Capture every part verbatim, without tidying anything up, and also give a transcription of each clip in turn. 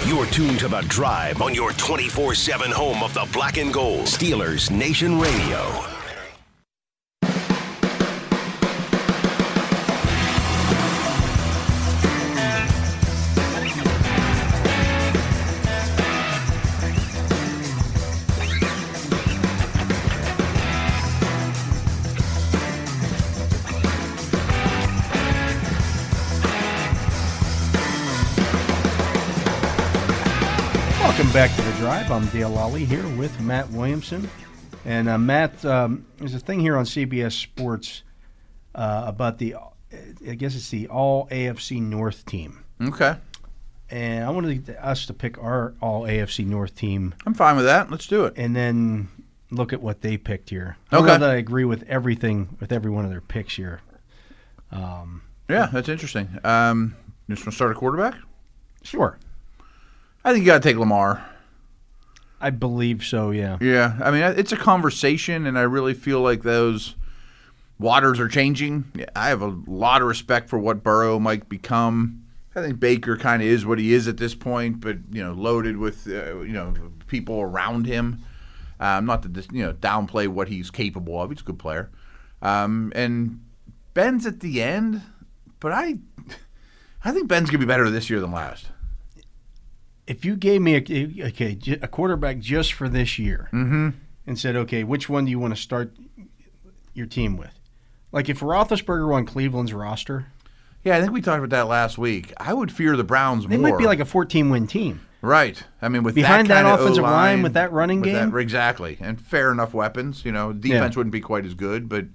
You're tuned to The Drive on your twenty-four seven home of the Black and Gold. Steelers Nation Radio. Welcome back to The Drive. I'm Dale Lally here with Matt Williamson. And uh, Matt, um, there's a thing here on C B S Sports uh, about the, I guess it's the All A F C North team. Okay. And I wanted us to pick our All A F C North team. I'm fine with that. Let's do it. And then look at what they picked here. I Okay. don't know that I agree with everything, with every one of their picks here. Um, Yeah, that's interesting. Um, you just want to start a quarterback? Sure. I think you got to take Lamar. I believe so, yeah. Yeah, I mean, it's a conversation, and I really feel like those waters are changing. I have a lot of respect for what Burrow might become. I think Baker kind of is what he is at this point, but, you know, loaded with, uh, you know, people around him. Um, not to, you know, downplay what he's capable of. He's a good player. Um, and Ben's at the end, but I, I think Ben's going to be better this year than last. If you gave me a, okay, a quarterback just for this year Mm-hmm. and said, okay, which one do you want to start your team with? Like if Roethlisberger were on Cleveland's roster, Yeah, I think we talked about that last week. I would fear the Browns they more. might be like a fourteen-win team. Right. I mean, with Behind that kind of offensive O-line, line, with that running with game? that- exactly, and fair enough weapons. You know, defense Yeah. wouldn't be quite as good, but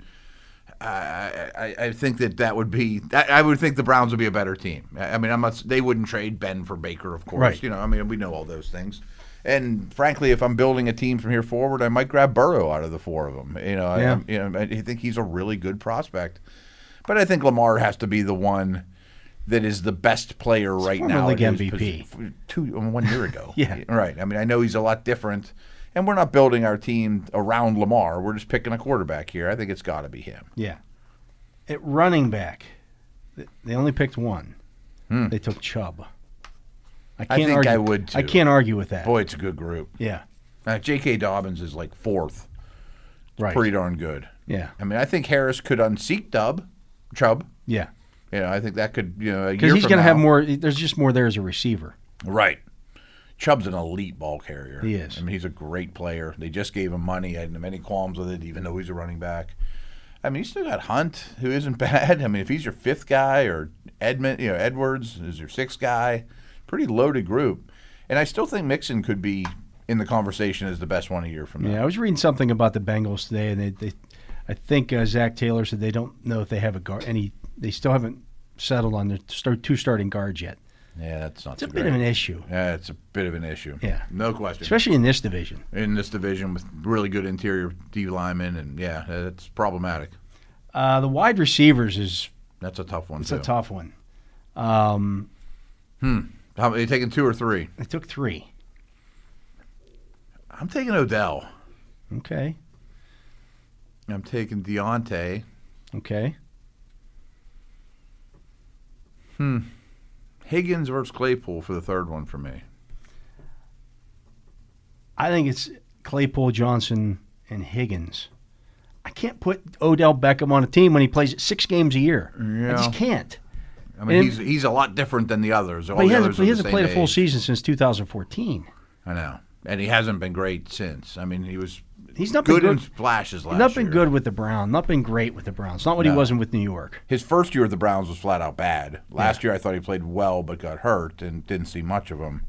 I, I, I think that that would be. I, I would think the Browns would be a better team. I I mean, I'm not. They wouldn't trade Ben for Baker, of course. Right. You know, I mean, we know all those things. And frankly, if I'm building a team from here forward, I might grab Burrow out of the four of them. You know, Yeah. I, you know, I think he's a really good prospect. But I think Lamar has to be the one that is the best player right former now. league at his M V P. posi- Two one year ago. Yeah. Right. I mean, I know he's a lot different, and we're not building our team around Lamar. We're just picking a quarterback here. I think it's got to be him. Yeah. At running back, th- they only picked one. Hmm. They took Chubb. I I can't think argue. I would, too. I can't argue with that. Boy, it's a good group. Yeah. Uh, J K. Dobbins is like fourth. Right. Pretty darn good. Yeah. I mean, I think Harris could unseat Dub, Chubb. Yeah. You know, I think that could, you know, a Because year he's from going to have now- more. There's just more there as a receiver. Right. Chubb's an elite ball carrier. He is. I mean, he's a great player. They just gave him money. I didn't have any qualms with it, even though he's a running back. I mean, you still got Hunt, who isn't bad. I mean, if he's your fifth guy, or Edmund, you know, Edwards is your sixth guy, pretty loaded group. And I still think Mixon could be in the conversation as the best one a year from now. Yeah, I was reading something about the Bengals today, and they, they I think uh, Zach Taylor said they don't know if they have a guard. Any, they still haven't settled on their start, two starting guards yet. Yeah, that's not It's a so bit great. of an issue, Yeah, it's a bit of an issue. Yeah. No question. especially in this division. in this division with really good interior D linemen, and yeah, it's problematic. Uh, the wide receivers is That's a tough one, it's too. a tough one. Um, How, are you taking two or three? they took three. I'm taking Odell. Okay, I'm taking Deontay. okay. Higgins versus Claypool for the third one for me. I think it's Claypool, Johnson, and Higgins. I can't put Odell Beckham on a team when he plays six games a year. I Yeah. just can't. I mean, And- he's he's a lot different than the others. All But he the hasn't, others are he the hasn't same played a full age. season since two thousand fourteen. I know, and he hasn't been great since. I mean, he was He's not been good in good. flashes last He's not been year. good with the Browns. Not been great with the Browns. Not what he No. wasn't with New York. His first year with the Browns was flat out bad. Last Yeah. year I thought he played well but got hurt and didn't see much of him.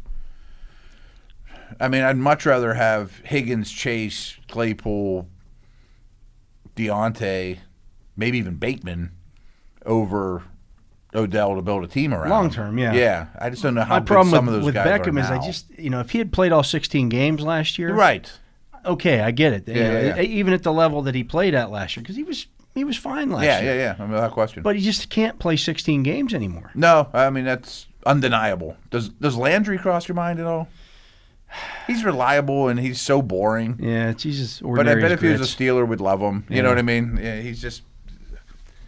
I mean, I'd much rather have Higgins, Chase, Claypool, Deontay, maybe even Bateman over Odell to build a team around. Long term, yeah. Yeah, I just don't know how My good problem some with, of those with guys Beckham are is I now. just, you know, if he had played all sixteen games last year, Right. okay, I get it. You Yeah, know, yeah, yeah. Even at the level that he played at last year, because he was he was fine last Yeah, year. yeah, yeah. I mean, without question. But he just can't play sixteen games anymore. No, I mean that's undeniable. Does does Landry cross your mind at all? He's reliable and he's so boring. Yeah, it's Jesus. But I Ordinary bet as if he was a grits. Steeler, we'd love him. You Yeah. know what I mean? Yeah, he's just.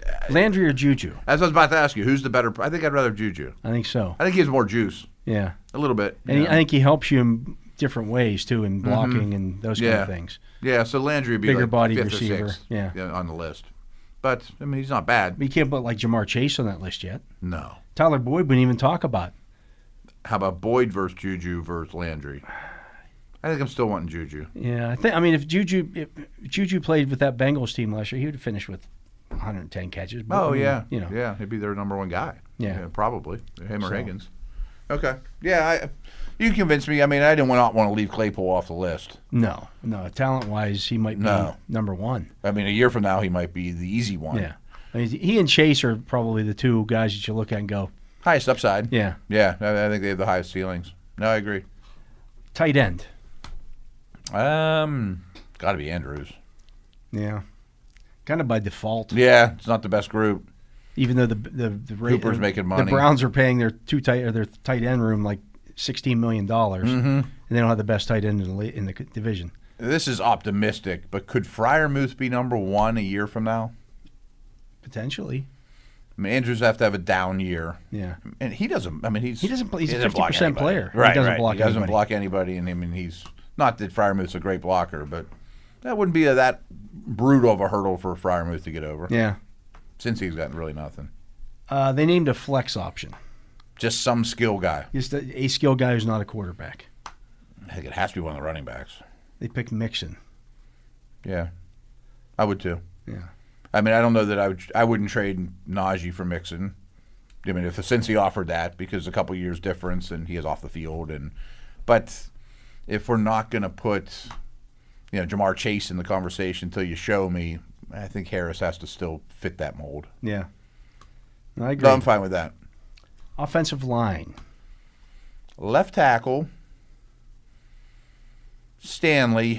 Landry or Juju, As I was about to ask you, who's the better? I think I'd rather Juju. I think so. I think he has more juice. Yeah, A little bit. And he, yeah. I think he helps you in different ways, too, in blocking mm-hmm. and those kind yeah. of things. Yeah, so Landry would be bigger like bodied fifth receiver. or sixth yeah. yeah, on the list. But, I mean, he's not bad. But you can't put, like, Jamar Chase on that list yet. No. Tyler Boyd wouldn't even talk about. How about Boyd versus Juju versus Landry? I think I'm still wanting Juju. Yeah, I think. I mean, if Juju if Juju played with that Bengals team last year, he would have finished with one hundred ten catches. But, oh I mean, yeah, you know, yeah, he'd be their number one guy. Yeah, yeah probably him or so. Higgins. Okay, yeah, I, you convinced me. I mean, I didn't want want to leave Claypool off the list. No, no, talent wise, he might be no. number one. I mean, a year from now, he might be the easy one. Yeah, I mean, he and Chase are probably the two guys that you look at and go highest upside. Yeah, yeah, I, I think they have the highest ceilings. No, I agree. Tight end. Um, got to be Andrews. Yeah, kind of by default. Yeah, it's not the best group. Even though the the the Cooper's uh, making money, the Browns are paying their two tight or their tight end room like sixteen million dollars, mm-hmm. and they don't have the best tight end in the in the division. This is optimistic, but could Freiermuth be number one a year from now? Potentially. I mean, Andrews have to have a down year. Yeah, and he doesn't. I mean, he's he doesn't play. He's he a fifty percent player. Right, he doesn't right. block. He doesn't anybody. block anybody, and I mean, he's not that Freiermuth's a great blocker, but that wouldn't be a, that brutal of a hurdle for Freiermuth to get over. Yeah, since he's got really nothing. Uh, they named a flex option. Just some skill guy. Just a, a skill guy who's not a quarterback. I think it has to be one of the running backs. They picked Mixon. Yeah, I would too. Yeah, I mean, I don't know that I would. I wouldn't trade Najee for Mixon. I mean, if since he offered that, because a couple years difference and he is off the field, and but if we're not going to put, you know, Jamar Chase in the conversation until you show me, I think Harris has to still fit that mold. Yeah, I agree. No, I'm fine with that. Offensive line, left tackle, Stanley.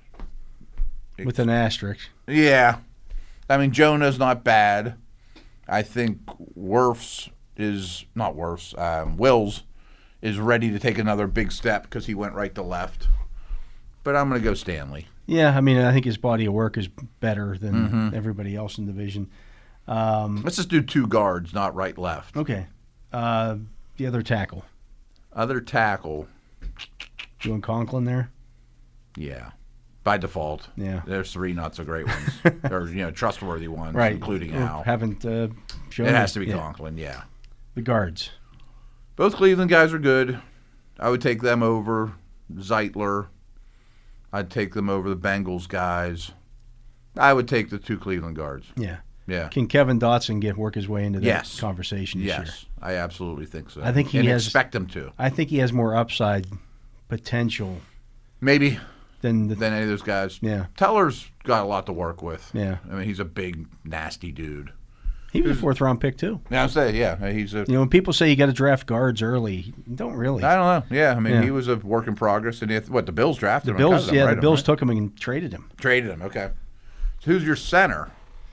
With an asterisk. Yeah. I mean, Jonah's not bad. I think Wirfs is, not Wirfs, um, Wills is ready to take another big step because he went right to left. But I'm going to go Stanley. Yeah, I mean, I think his body of work is better than mm-hmm. everybody else in the division. Um, Let's just do two guards, not right left. Okay. Uh, the other tackle. Other tackle. Doing Conklin there? Yeah. By default. Yeah. There's three not so great ones. or, you know, trustworthy ones, right. including Or Al. Haven't uh, shown It has to be yeah. Conklin, yeah. The guards. Both Cleveland guys are good. I would take them over Zeitler. I'd take them over the Bengals guys. I would take the two Cleveland guards. Yeah. Yeah. Can Kevin Dotson get work his way into that yes. conversation this yes. year? Yes, I absolutely think so. I think he and has, expect him to. I think he has more upside potential. Maybe. Than, the, than any of those guys. Yeah. Teller's got a lot to work with. Yeah. I mean, he's a big, nasty dude. He was a fourth round pick too. Yeah, I say, yeah, he's a. You know, when people say you got to draft guards early, you don't really. I don't know. Yeah, I mean, yeah. he was a work in progress, and he, what the Bills drafted the him. Bills, him, yeah, right? the Bills right? took him and traded him. Traded him. Okay. So who's your center?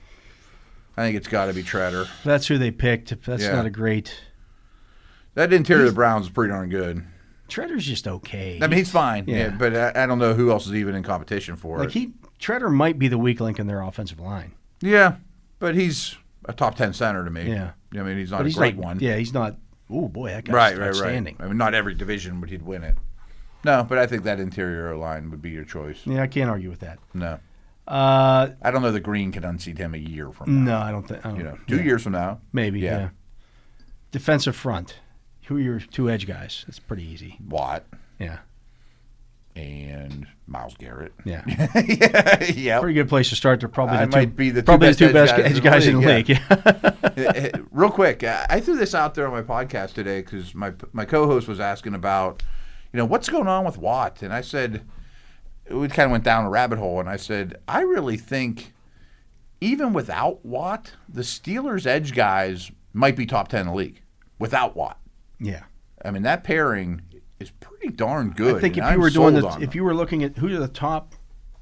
I think it's got to be Treader. That's who they picked. That's yeah. not a great. That interior of the Browns is pretty darn good. Treader's just okay. I mean, he's fine. Yeah, yeah but I, I don't know who else is even in competition for like it. he, Treader might be the weak link in their offensive line. Yeah, but he's a top ten center to me. Yeah, I mean, he's not but a he's great not, one. Yeah, he's not. Oh boy, that guy's right, right, outstanding. right. I mean, not every division would he'd win it. No, but I think that interior line would be your choice. Yeah, I can't argue with that. No. Uh, I don't know that Green can unseat him a year from now. No, I don't think. You know, two yeah. years from now, maybe. Yeah. yeah. Defensive front. Who are your two edge guys? That's pretty easy. Watt. Yeah. And Myles Garrett. Yeah. yeah. yeah. Pretty good place to start. They're probably the I two, might be the two probably best the two best edge guys, edge guys in the league. league. Yeah. Real quick, I threw this out there on my podcast today because my my co-host was asking about, you know, what's going on with Watt, and I said, we kind of went down a rabbit hole, and I said, I really think even without Watt, the Steelers' edge guys might be top ten in the league without Watt. Yeah. I mean, that pairing is pretty darn good. I think if you I'm were doing the, if if you were looking at who are the top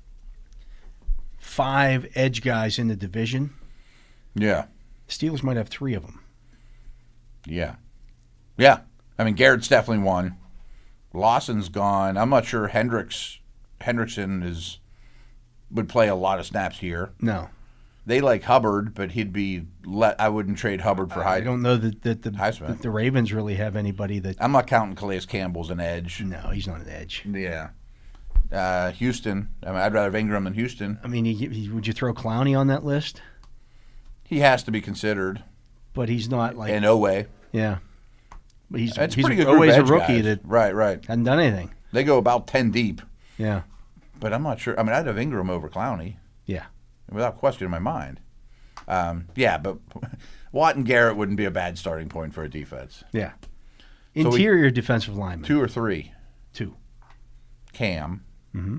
five edge guys in the division, yeah, Steelers might have three of them. Yeah, yeah. I mean, Garrett's definitely one. Lawson's gone. I'm not sure Hendricks Hendrickson is would play a lot of snaps here. No. They like Hubbard, but he'd be let. I wouldn't trade Hubbard for I Hyde. don't know that, that, the, Highsmith. that the Ravens really have anybody that. I'm not counting Calais Campbell's an edge. No, he's not an edge. Yeah. Uh, Houston. I mean, I'd rather have Ingram than Houston. I mean, you, you, would you throw Clowney on that list? He has to be considered. But he's not like. And Owe. Yeah. But he's, It's he's pretty a, good group Owe's of a edge rookie guys. that Right, right. hadn't done anything. They go about ten deep. Yeah. But I'm not sure. I mean, I'd have Ingram over Clowney. Yeah. Without question in my mind. Um, yeah, but Watt and Garrett wouldn't be a bad starting point for a defense. Yeah. So we- Interior defensive lineman. Two or three. Two. Cam. Mm-hmm.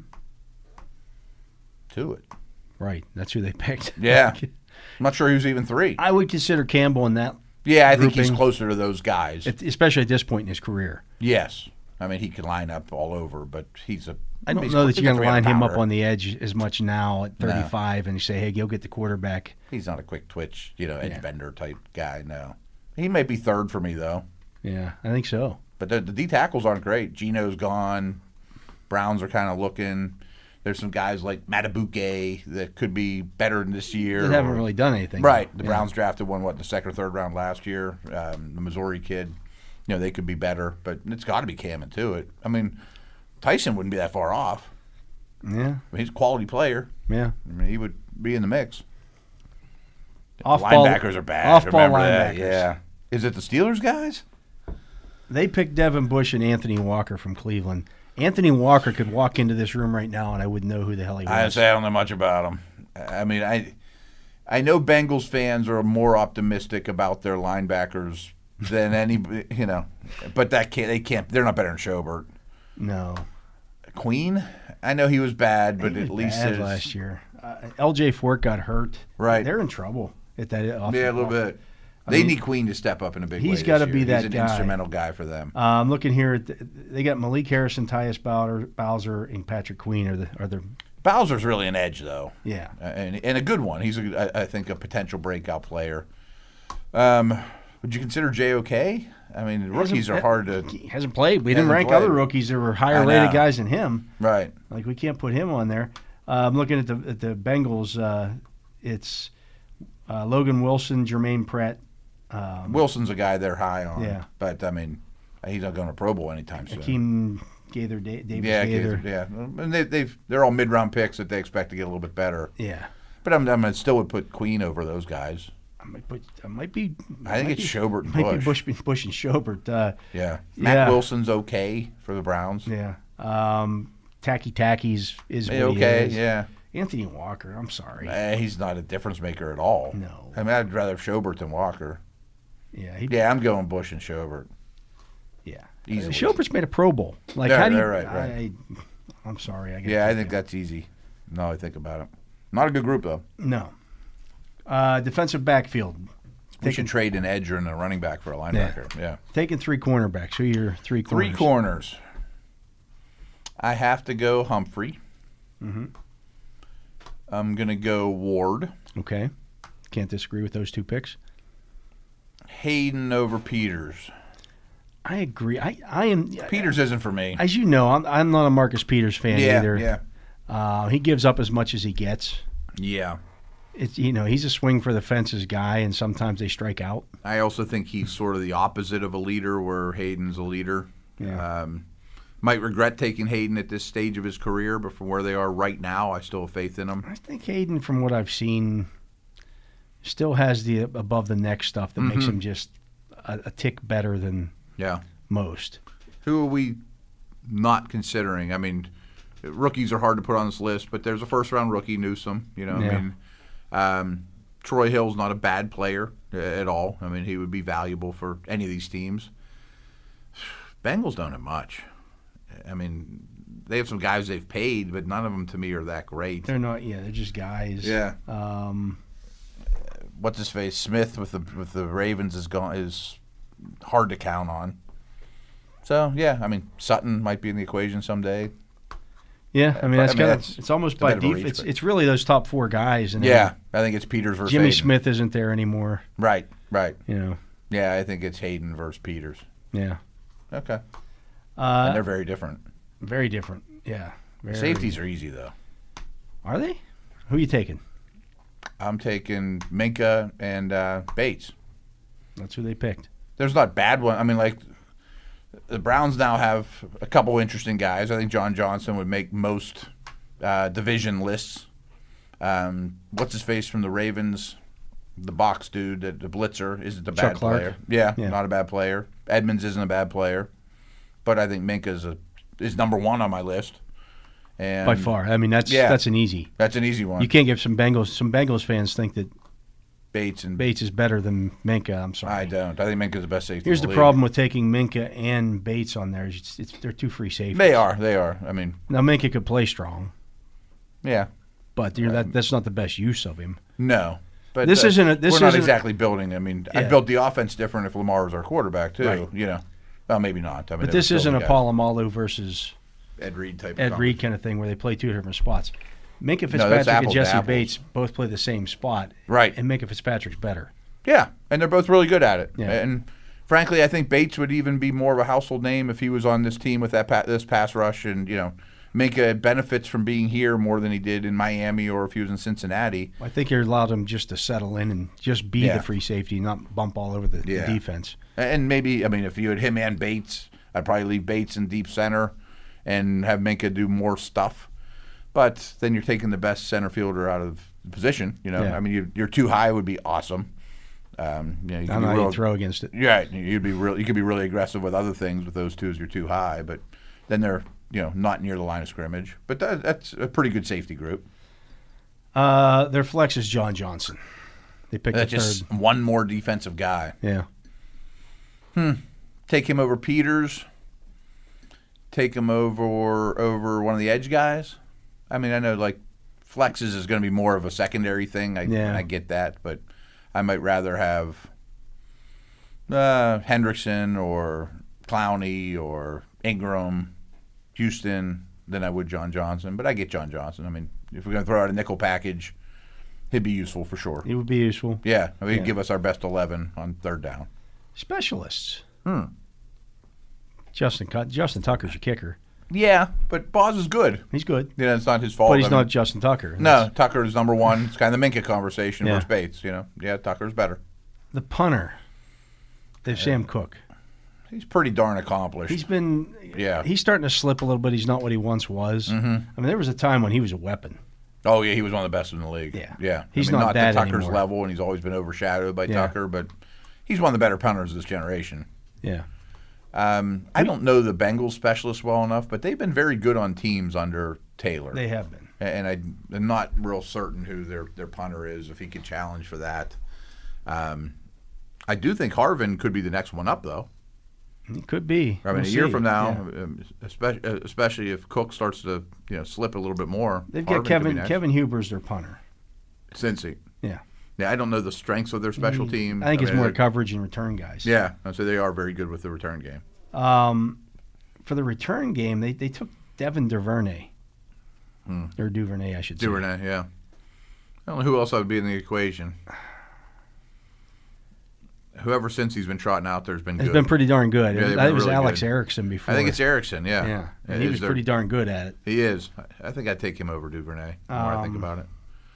Two it. Right. That's who they picked. Yeah. I'm not sure who's even three. I would consider Campbell in that, Yeah, I think he's grouping. closer to those guys. at- especially at this point in his career. Yes. I mean, he could line up all over, but he's a. I don't he's- know that he's you're a going to line him up three-hundred on the edge as much now at No. thirty-five and you say, hey, go get the quarterback. He's not a quick twitch, you know, edge Yeah. bender type guy. No, he might be third for me though. Yeah, I think so. But the, the D tackles aren't great. Geno's gone. Browns are kind of looking. There's some guys like Matabuke that could be better in this year. They haven't or- really done anything. Right. The Yeah. Browns drafted one, what, in the second or third round last year. Um, the Missouri kid. You know, they could be better, but it's got to be Cam into it. I mean, Tyson wouldn't be that far off. Yeah, I mean, he's a quality player. yeah. I mean, he would be in the mix. Off ball, Linebackers are bad. Off ball Remember that? linebackers. Yeah. Is it the Steelers guys? They picked Devin Bush and Anthony Walker from Cleveland. Anthony Walker could walk into this room right now and I wouldn't know who the hell he was. I say I don't know much about him. I mean, I I know Bengals fans are more optimistic about their linebackers than any, you know, but that can't they can't they're not better than Schobert. No. Queen, I know he was bad, but He was at least bad his- last year. Uh, L J Fort got hurt. Right. They're in trouble at that. Off yeah, a little bit. I They mean, need Queen to step up in a big way. he's this gotta year. be that He's an guy. instrumental guy for them. Uh, I'm looking here. At the, they got Malik Harrison, Tyus Bowser, Bowser, and Patrick Queen are the are the Bowser's really an edge, though. yeah. Uh, and, and a good one. He's, a, I I think, a potential breakout player. Um, would you consider J O K? I mean, rookies Hasn't- are hard to. He hasn't played. We didn't Hasn't rank played. other rookies that were I higher know. rated guys than him. Right. Like we can't put him on there. Uh, I'm looking at the at the Bengals. Uh, it's uh, Logan Wilson, Jermaine Pratt. Um, Wilson's a guy they're high on. Yeah. But, I mean, he's not going to Pro Bowl anytime soon. Hakeem Gaither, da- Davis yeah, Gaither. yeah. And they, they've, they're all mid-round picks that they expect to get a little bit better. Yeah. But I'm, I'm still would put Queen over those guys. I might, put, I might be. I think might it's be, Schobert and might Bush. be Bush, Bush and Schobert. Uh, Yeah. Matt Yeah. Wilson's okay for the Browns. yeah. Um, Tacky Tacky's is Hey, what okay, he is. yeah. Anthony Walker. I'm sorry. Eh, he's not a difference maker at all. No. I mean, I'd rather have Schobert than Walker. Yeah. He, Yeah, I'm going Bush and Schobert. Yeah. Easily. Uh, Schobert's made a Pro Bowl. Like Yeah, how do you? right, right, right. I, I'm sorry. I gotta Yeah, I take think that. that's easy. Now I think about it. Not a good group, though. No. Uh, defensive backfield. We Taking, should trade an edge and a running back for a linebacker. Yeah. taking three cornerbacks. Who are your three corners? Three corners. I have to go Humphrey. Mm-hmm. I'm going to go Ward. Okay. Can't disagree with those two picks. Hayden over Peters. I agree. I, I am. Peters isn't for me. As you know, I'm, I'm not a Marcus Peters fan yeah, either. yeah. Uh, he gives up as much as he gets. Yeah. It's you know he's a swing for the fences guy, and sometimes they strike out. I also think he's sort of the opposite of a leader, where Hayden's a leader. Yeah. Um, might regret taking Hayden at this stage of his career, but from where they are right now, I still have faith in him. I think Hayden, from what I've seen, still has the above the neck stuff that makes Mhm. him just a, a tick better than Yeah. most. Who are we not considering? I mean, rookies are hard to put on this list, but there's a first-round rookie, Newsome. You know, Yeah. I mean, um, Troy Hill's not a bad player uh, at all. I mean, he would be valuable for any of these teams. Bengals don't have much. I mean, they have some guys they've paid, but none of them to me are that great. They're not. Yeah, they're just guys. Yeah. Um, What's his face? Smith with the with the Ravens is gone is hard to count on. So yeah, I mean Sutton might be in the equation someday. yeah, I mean But, that's I mean, kind that's- of. It's almost it's a by bit of a default. reach, It's but- it's really those top four guys. And then Yeah, I think it's Peters versus Jimmy Hayden. Smith isn't there anymore. Right, right. You know. Yeah, I think it's Hayden versus Peters. Yeah. Okay, Uh, and they're very different. very different. Yeah. Very, Safeties are easy though. Are they? Who you taking? I'm taking Minka and uh, Bates. That's who they picked. There's not bad one. I mean, like, the Browns now have a couple interesting guys. I think John Johnson would make most uh, division lists. Um, what's his face from the Ravens? The box dude, the, the blitzer, isn't a bad Chuck Clark. player. Yeah, Yeah. not a bad player. Edmonds isn't a bad player, but I think Minka's a is number one on my list. And By far. I mean, that's Yeah. that's an easy. that's an easy one. You can't give some Bengals. Some Bengals fans think that Bates and Bates is better than Minka. I'm sorry. I don't. I think Minka's the best safety. Here's in the league. problem with taking Minka and Bates on there. It's, it's, they're two free safeties. They are. They are. I mean, Now, Minka could play strong, yeah. but you're, that, that's not the best use of him. No. But This uh, isn't a- this we're not isn't- exactly building. I mean, Yeah. I'd build the offense different if Lamar was our quarterback too. Right. You know, well, maybe not. I mean, But this they're isn't still a guys. Palomalu versus Ed Reed type. Ed of Reed kind of thing where they play two different spots. Minka that's Fitzpatrick and apples to Jesse apples. Bates both play the same spot. Right. And Minka Fitzpatrick's better. Yeah, and they're both really good at it. Yeah. And frankly, I think Bates would even be more of a household name if he was on this team with that pa- this pass rush. And you know, Minka benefits from being here more than he did in Miami or if he was in Cincinnati. I think you allowed him just to settle in and just be Yeah. the free safety, not bump all over the, Yeah. the defense. And maybe, I mean, if you had him and Bates, I'd probably leave Bates in deep center and have Minka do more stuff. But then you're taking the best center fielder out of the position. You know, Yeah. I mean, you, your too high would be awesome. Um, you know, you I could don't be know how real, you throw against it. yeah, you'd be real. You could be really aggressive with other things with those two as you're too high, but then they're you know not near the line of scrimmage. But that, that's a pretty good safety group. Uh, their flex is John Johnson. They picked That's the just third. one more defensive guy. Yeah. Take him over Peters. Take him over over one of the edge guys. I mean, I know like flexes is going to be more of a secondary thing. I, Yeah. I get that, but I might rather have uh, Hendrickson or Clowney or Ingram, Houston than I would John Johnson. But I get John Johnson. I mean, if we're going to throw out a nickel package, he'd be useful for sure. It would be useful. Yeah, I mean, he'd Yeah. give us our best eleven on third down. Specialists. Hmm. Justin Cut- Justin Tucker's your kicker. Yeah, but Boz is good. He's good, You know, it's not his fault. but he's I mean, not Justin Tucker. No, Tucker's number one. It's kind of the Minka conversation Yeah. versus Bates. You know, yeah, Tucker's better. The punter. They have Sam Cook. He's pretty darn accomplished. He's been. Yeah. He's starting to slip a little bit. He's not what he once was. Mm-hmm. I mean, there was a time when he was a weapon. oh yeah, he was one of the best in the league. Yeah. yeah. He's I mean, not not bad to Tucker's anymore. level, and he's always been overshadowed by Yeah. Tucker, but he's one of the better punters of this generation. Yeah. Um, I don't know the Bengals specialists well enough, but they've been very good on teams under Taylor. They have been. and I, I'm not real certain who their their punter is if he could challenge for that. Um, I do think Harvin could be the next one up, though. It could be. I mean, We'll a year see. from now, Yeah. um, especially, especially if Cook starts to you know slip a little bit more. They've Harvin got could be Kevin next. Kevin Huber's their punter. Cincy. Yeah. Yeah, I don't know the strengths of their special team. I think it's mean, more they're- coverage and return guys. Yeah, so they are very good with the return game. Um, for the return game, they, they took Devin Duvernay. Or Duvernay, I should say. Duvernay, yeah. I don't know who else would be in the equation. Whoever since he's been trotting out there has been It's good. been pretty darn good. Yeah, they've I been think it was really Alex good. Erickson before. I think it's Erickson, yeah. Yeah. And Is he was there- pretty darn good at it. He is. I think I'd take him over Duvernay the more I think Um, about it.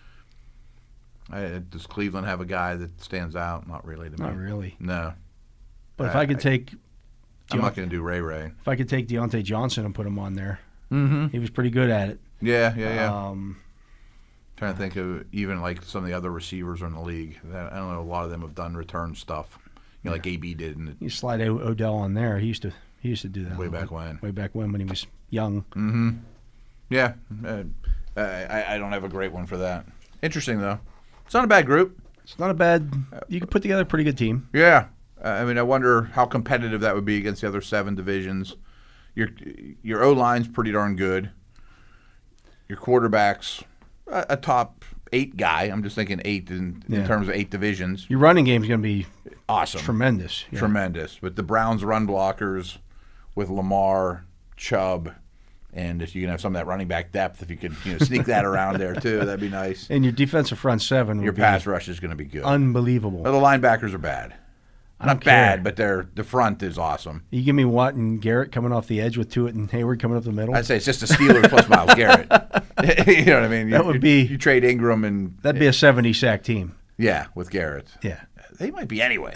I, does Cleveland have a guy that stands out? Not really to me. Not really. No. But if I could take I'm Deont- not going to do Ray Ray. if I could take Deontay Johnson and put him on there, Mm-hmm. he was pretty good at it. Yeah, yeah, yeah. Um, Trying to think of even like some of the other receivers in the league. I don't know. A lot of them have done return stuff. You know, like A B did in the you slide o- Odell on there. He used to he used to do that way a little back bit. when. Way back when when he was young. Mm-hmm. Yeah. Uh, I, I don't have a great one for that. Interesting, though. It's not a bad group. It's not a bad. You could put together a pretty good team. Yeah. Uh, I mean, I wonder how competitive that would be against the other seven divisions. Your your O-line's pretty darn good. Your quarterback's a, a top eight guy. I'm just thinking eight in, in Yeah. terms of eight divisions. Your running game's going to be Awesome. tremendous. Yeah. Tremendous. But the Browns run blockers with Lamar, Chubb, and if you can have some of that running back depth, if you could you know, sneak that around there too, that'd be nice. And your defensive front seven would Your be pass rush is going to be good. unbelievable. Well, the linebackers are bad. I Not don't care. bad, but their the front is awesome. You give me Watt and Garrett coming off the edge with Tuitt and Hayward coming up the middle. I'd say it's just the Steelers plus Myles Garrett. You know what I mean? That You- would you- be- you trade Ingram and That'd be a seventy sack team. yeah with Garrett. Yeah. They might be anyway.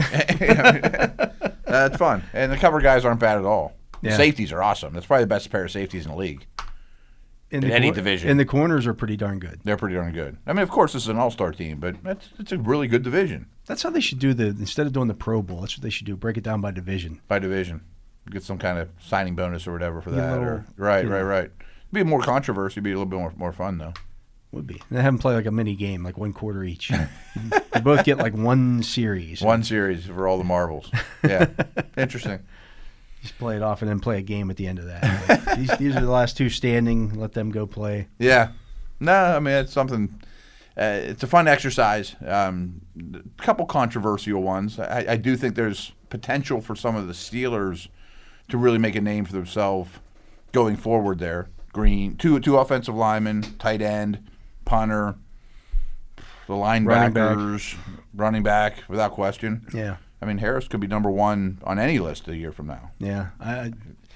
That's fun, and the cover guys aren't bad at all. Yeah. Safeties are awesome. That's probably the best pair of safeties in the league. In In the any cor- division. And the corners are pretty darn good. They're pretty darn good. I mean, of course, this is an all-star team, but it's, it's a really good division That's how they should do the instead of doing the Pro Bowl. That's what they should do. Break it down by division. by division. Get some kind of signing bonus or whatever for Get a that. little- or, right, you right, know. right. Be more controversy. Be a little bit more, more fun though. Would be. And have them play like a mini game, like one quarter each. They both get like one series. One series for all the marbles. Yeah, interesting. Just play it off and then play a game at the end of that. Like, these, these are the last two standing. Let them go play. Yeah. No, I mean it's something. Uh, it's a fun exercise. Um, a couple controversial ones. I, I do think there's potential for some of the Steelers to really make a name for themselves going forward. There, Green, two two offensive linemen, tight end, punter, the Running back. linebackers, running back, without question. Yeah. I mean Harris could be number one on any list a year from now. Yeah. I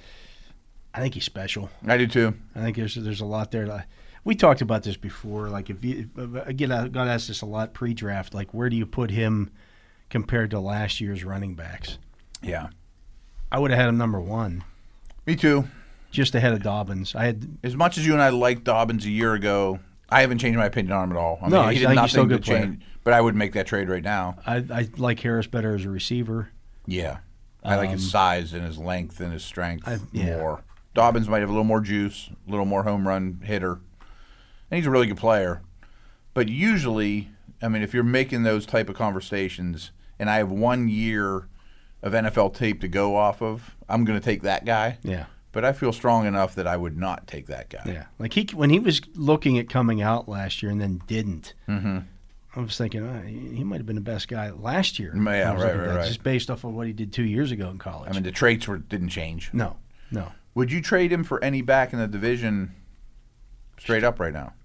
I think he's special. I do too. I think there's there's a lot there. To, we talked about this before. Like if you again, I got asked this a lot pre-draft. Like where do you put him compared to last year's running backs? Yeah. I would have had him number one, Me too. just ahead of Dobbins. I had As much as you and I liked Dobbins a year ago, I haven't changed my opinion on him at all. I No, mean, I he did think he's nothing still a to good player. change. But I would make that trade right now. I, I like Harris better as a receiver. Yeah, I like his Um, size and his length and his strength I- yeah. more. Dobbins might have a little more juice, a little more home run hitter, and he's a really good player. But usually, I mean, if you're making those type of conversations, and I have one year of N F L tape to go off of, I'm going to take that guy. Yeah. But I feel strong enough that I would not take that guy. Yeah, like he when he was looking at coming out last year and then didn't. Mm-hmm. I was thinking oh, he, he might have been the best guy last year. Yeah, I was right, looking at right, that, right. Just based off of what he did two years ago in college. I mean, the traits were didn't change. no, no. Would you trade him for any back in the division straight up right now,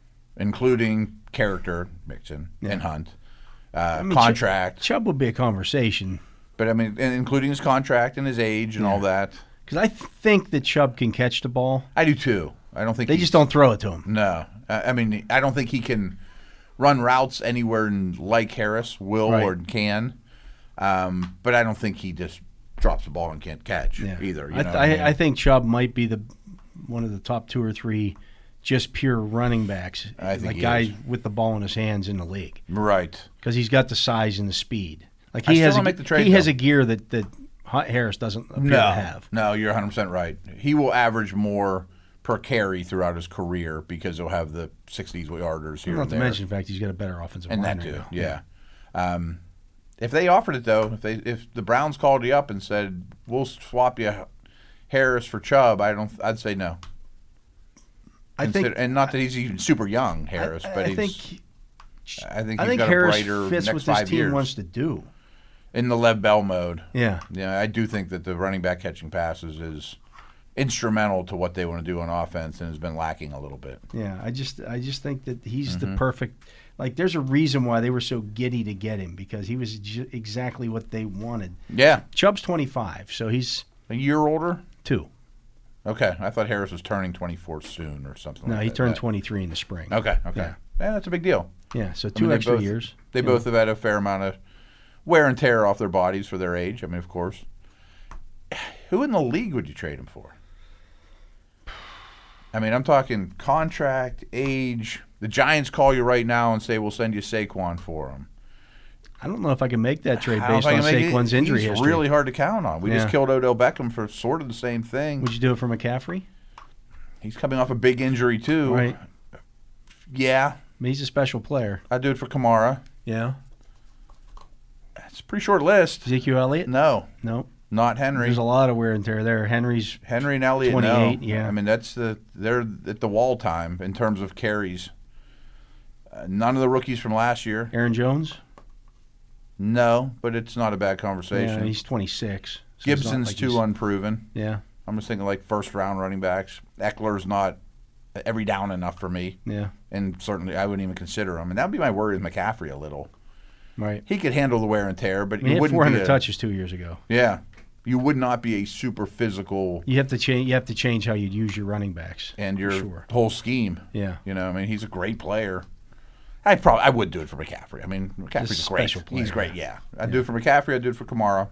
including character, Mixon, Yeah. and Hunt, uh, I mean, contract? Chubb, Chubb would be a conversation But, I mean, and including his contract and his age and all that. because I think that Chubb can catch the ball. I do too. I don't think They he's- just don't throw it to him. No. I I mean, I don't think he can run routes anywhere in, like Harris will Right. or can. Um, but I don't think he just drops the ball and can't catch Yeah. either. You I, know th- what I, mean? I, I think Chubb might be the one of the top two or three just pure running backs, I think like he guy is. with the ball in his hands in the league Right. because he's got the size and the speed. Like I he still has, don't a, make the trade, he has though. a gear that that Hunt Harris doesn't appear No, to have. no, you're one hundred percent right. He will average more per carry throughout his career because he'll have the sixties yarders here Not and to there. mention the fact he's got a better offensive and line that right too, now. yeah. Um, if they offered it though, if they if the Browns called you up and said we'll swap you Harris for Chubb, I don't. I'd say no. I think Consider- and not that he's even super young, Harris, I, but I he's. think I think I he's think got Harris a brighter fits next what this five team years wants to do. in the Lev Bell mode. Yeah, Yeah, I do think that the running back catching passes is instrumental to what they want to do on offense and has been lacking a little bit. yeah. I just I just think that he's Mm-hmm. the perfect. Like, there's a reason why they were so giddy to get him because he was j- exactly what they wanted. Yeah, Chubb's twenty-five, so he's a year older. two. Okay, I thought Harris was turning twenty-four soon or something. No, like he that. turned That- twenty-three in the spring. Okay, okay, Yeah. yeah, that's a big deal. Yeah, so I two mean, they extra both- years. They Yeah. both have had a fair amount of wear and tear off their bodies for their age. I mean, of course. Who in the league would you trade him for? I mean, I'm talking contract, age. The Giants call you right now and say, we'll send you Saquon for him. I don't know if I can make that trade I don't based think on I make it- Saquon's injury he's history. really hard to count on. We Yeah. just killed Odell Beckham for sort of the same thing. Would you do it for McCaffrey? He's coming off a big injury, too. Right. Yeah, I mean, he's a special player. I'd do it for Kamara. Yeah. It's a pretty short list. Ezekiel Elliott? No, No. not Henry. There's a lot of wear and tear there. Henry's Henry and Elliott, twenty-eight, no. yeah. I mean, that's the they're at the wall time in terms of carries. Uh, none of the rookies from last year. Aaron Jones. No, but it's not a bad Yeah, conversation. he's twenty-six. so it's not Gibson's like too he's- unproven. Yeah, I'm just thinking like first round running backs. Eckler's not every down enough for me, yeah. and certainly I wouldn't even consider him. And that would be my worry with McCaffrey a little. Right. He could handle the wear and tear, but I mean, he you had wouldn't four hundred be a, touches two years ago. Yeah, you would not be a super physical. You have to change. You have to change how you use your running backs and your sure. whole scheme. Yeah. You know, I mean, he's a great player. I probably I would do it for McCaffrey. I mean, McCaffrey's a great. player, He's great. Yeah, I'd yeah. do it for McCaffrey. I'd do it for Kamara.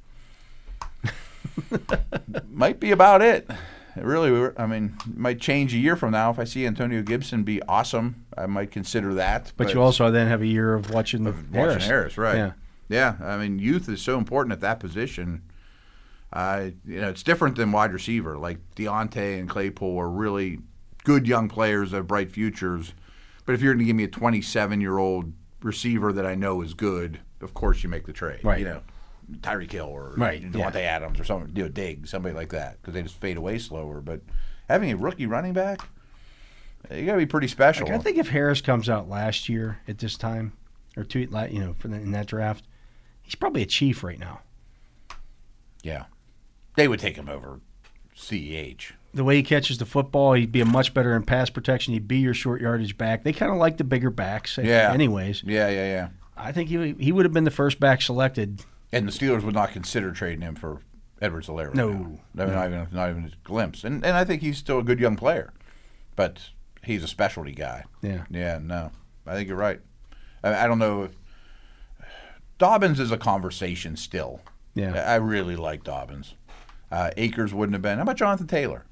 Might be about it. It really, I mean, might change a year from now. If I see Antonio Gibson be awesome, I might consider that. But, but you also then have a year of watching of Harris. Watching Harris, right? Yeah. Yeah. I mean, youth is so important at that position. Uh, you know, it's different than wide receiver. Like Deontay and Claypool are really good young players that have bright futures. But if you're going to give me a twenty-seven-year-old receiver that I know is good, of course you make the trade. Right. You know, Tyreek Hill or right. Devontae yeah. Adams or something, you know, Diggs, somebody like that, because they just fade away slower. But having a rookie running back, you got to be pretty special. Like, I think if Harris comes out last year at this time, or two, you know, for the, in that draft, he's probably a Chief right now. Yeah, they would take him over C E H. The way he catches the football, he'd be a much better in pass protection. He'd be your short yardage back. They kind of like the bigger backs, yeah. anyways. Yeah, yeah, yeah. I think he he would have been the first back selected. And the Steelers would not consider trading him for Edwards-Helaire. No. Right now. Not even not even a glimpse. And and I think he's still a good young player, but he's a specialty guy. Yeah. Yeah. No, I think you're right. I, I don't know. If, Dobbins is a conversation still. Yeah. I really like Dobbins. Uh, Akers wouldn't have been. How about Jonathan Taylor?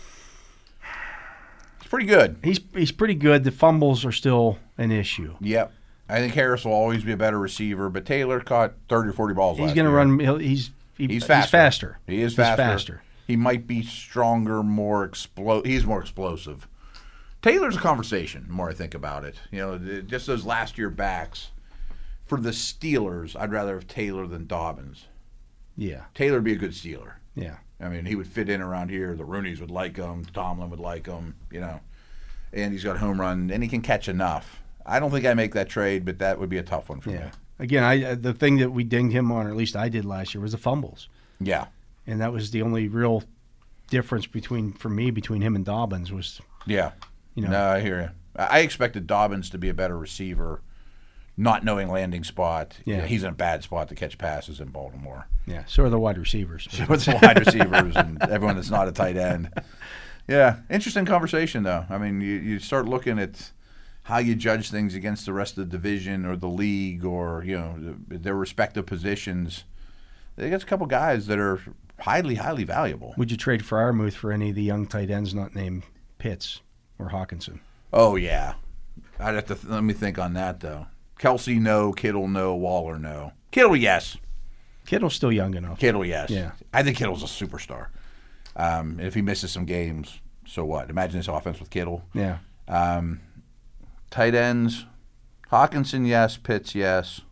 He's pretty good. He's he's pretty good. The fumbles are still an issue. Yep. I think Harris will always be a better receiver, but Taylor caught thirty or forty balls He's last going to year. run. He'll, he's he, He's faster. He's faster. He is He's faster. faster. He might be stronger, more explo. He's more explosive. Taylor's a conversation. The more I think about it, you know, just those last year backs for the Steelers, I'd rather have Taylor than Dobbins. Yeah. Taylor would be a good Steeler. Yeah. I mean, he would fit in around here. The Rooneys would like him. Tomlin would like him. You know, and he's got a home run, and he can catch enough. I don't think I make that trade, but that would be a tough one for Yeah. me. Again, I the thing that we dinged him on, or at least I did last year, was the fumbles. Yeah. And that was the only real difference between for me between him and Dobbins was. Yeah. You know. No, I hear you. I expected Dobbins to be a better receiver, not knowing landing spot. Yeah. He's in a bad spot to catch passes in Baltimore. Yeah. So are the wide receivers. With the wide receivers and everyone that's not a tight end. Yeah. Interesting conversation, though. I mean, you, you start looking at how you judge things against the rest of the division or the league or, you know, their respective positions. They got a couple guys that are highly, highly valuable. Would you trade Freiermuth for any of the young tight ends not named Pitts or Hawkinson? Oh, yeah. I'd have to th- let me think on that, though. Kelsey, no. Kittle, no. Waller, no. Kittle, yes. Kittle's still young enough. Kittle, yes. Yeah. I think Kittle's a superstar. Um, if he misses some games, so what? Imagine this offense with Kittle. Yeah. Um, tight ends, Hawkinson, yes. Pitts, yes.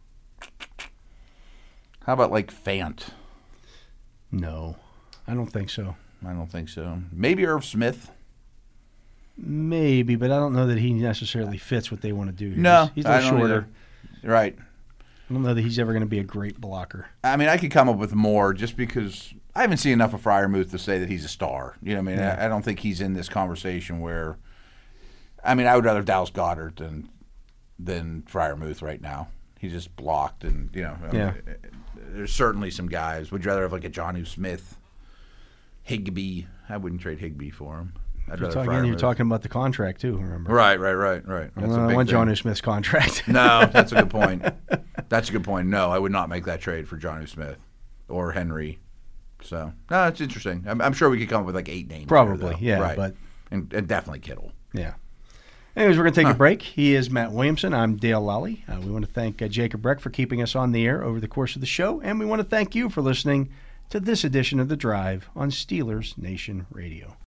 How about like Fant? No, I don't think so. I don't think so. Maybe Irv Smith. Maybe, but I don't know that he necessarily fits what they want to do here. No, he's, he's a I little don't shorter. either. Right. I don't know that he's ever going to be a great blocker. I mean, I could come up with more just because I haven't seen enough of Freiermuth to say that he's a star. You know what I mean? Yeah. I, I don't think he's in this conversation where – I mean, I would rather Dallas Goedert than than Freiermuth right now. He's just blocked and, you know. I Yeah. mean, there's certainly some guys. Would you rather have like a Jonnu Smith, Higbee? I wouldn't trade Higbee for him. I'd You're rather talking, you're Freiermuth. talking about the contract, too, remember? Right, right, right, right. I That's a want, I big want thing. Jonnu Smith's contract. No, that's a good point. That's a good point. No, I would not make that trade for Jonnu Smith or Henry. So, no, it's interesting. I'm, I'm sure we could come up with like eight names. Probably, here, though. yeah, Right. but and, and definitely Kittle. yeah. Anyways, we're going to take Huh. a break. He is Matt Williamson. I'm Dale Lally. Uh, we want to thank uh, Jacob Breck for keeping us on the air over the course of the show, and we want to thank you for listening to this edition of The Drive on Steelers Nation Radio.